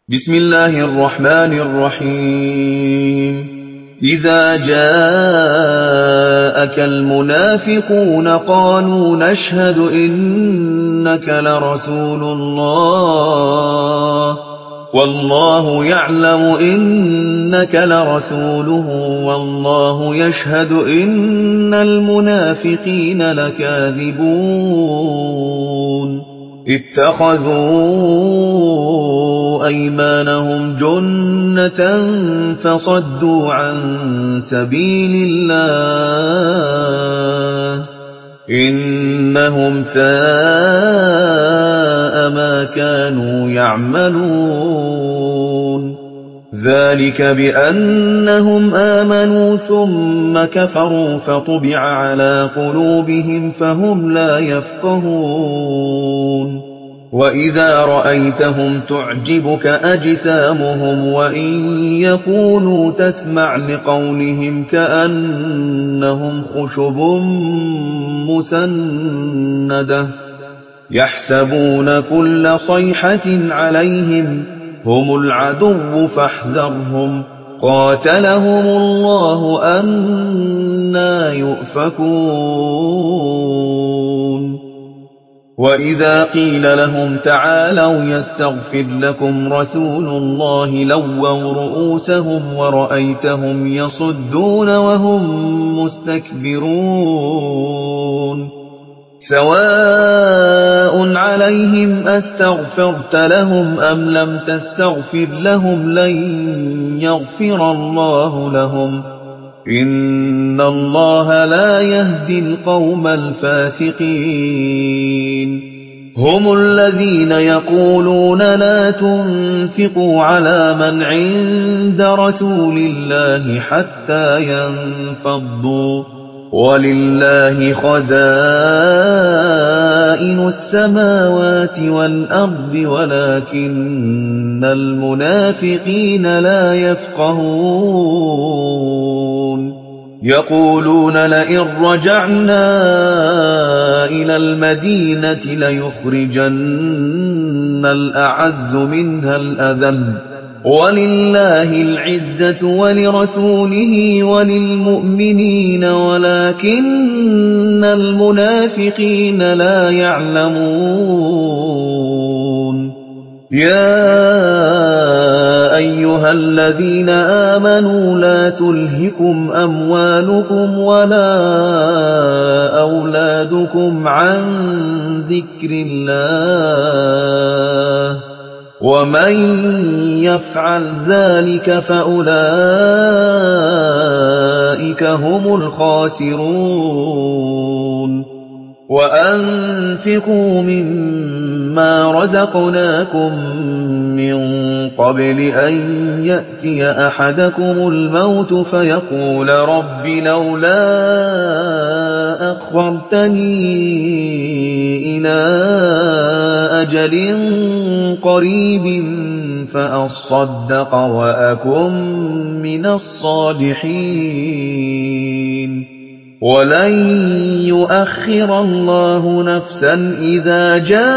بسم الله الرحمن الرحيم. إذا جاءك المنافقون قالوا نشهد إنك لرسول الله والله يعلم إنك لرسوله والله يشهد إن المنافقين لكاذبون اتخذوا أيمانهم جنة فصدوا عن سبيل الله إنهم ساء ما كانوا يعملون ذلك بأنهم آمنوا ثم كفروا فطبع على قلوبهم فهم لا يفقهون وإذا رأيتهم تعجبك أجسامهم وإن يقولوا تسمع لقولهم كأنهم خشب مسندة يحسبون كل صيحة عليهم هم العدو فاحذرهم قاتلهم الله أنى يؤفكون وإذا قيل لهم تعالوا يستغفر لكم رسول الله لووا رؤوسهم ورأيتهم يصدون وهم مستكبرون سواء عليهم أستغفرت لهم أم لم تستغفر لهم لن يغفر الله لهم إن الله لا يهدي القوم الفاسقين هم الذين يقولون لا تنفقوا على من عند رسول الله حتى ينفضوا ولله خزائن السماوات والأرض ولكن المنافقين لا يفقهون يقولون لئن رجعنا إلى المدينة ليخرجن الأعز منها الأذل ولله العزة ولرسوله وللمؤمنين ولكن المنافقين لا يعلمون يا أيها الذين آمنوا لا تلهكم أموالكم ولا أولادكم عن ذكر الله ومن يفعل ذلك فأولئك هم الخاسرون وأنفقوا مما رزقناكم من قبل أن يأتي أحدكم الموت فيقول رب لولا أخرتني إلى أجل قريب فأصدق وأكن من الصالحين ولن يؤخر الله نفسا إذا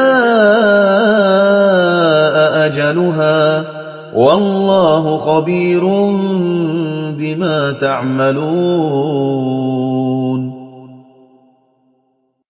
جاء أجلها والله خبير بما تعملون